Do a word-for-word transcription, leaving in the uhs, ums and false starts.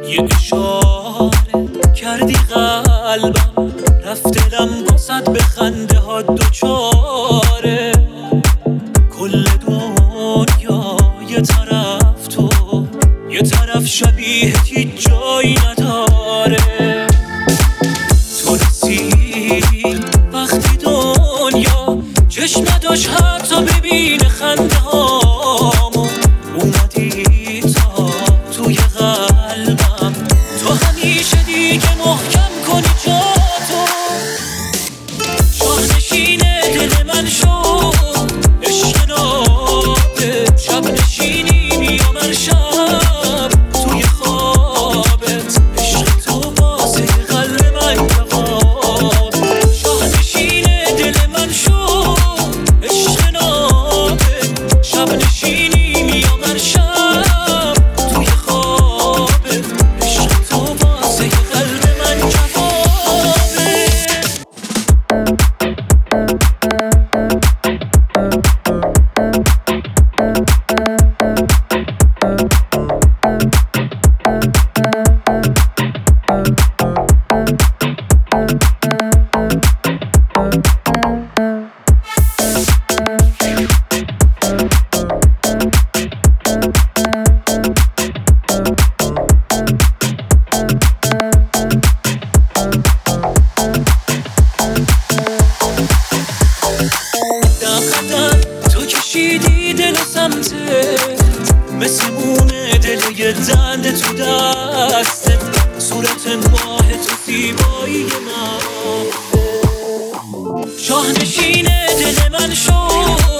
یه اشاره کردی قلبم رفت دلم واسد به خنده ها دوچاره. کل دنیا یه طرف تو یه طرف شبیه هیچ جایی نداره. تو رسیدی وقتی دنیا چشم نداشت حتی ببینه خنده هامو. اومدی تا توی قلبم تو همیشه دیگه محکم کنی جاتو. شاهنشین دل من شو عشق نابه، شب نشینی میام هر شب توی خوابت. عشق تو واسه قلب من جوابه. شاهنشین دل من شو عشق نابه، شب نشینی میام هر شب توی خوابت. عشق تو واسه قلب من جوابه. تو کشیدی دل سمتت مثل مونه دل یه زنده تو دستت. صورت ماه تو زیبایی من، شاهنشین دل من شو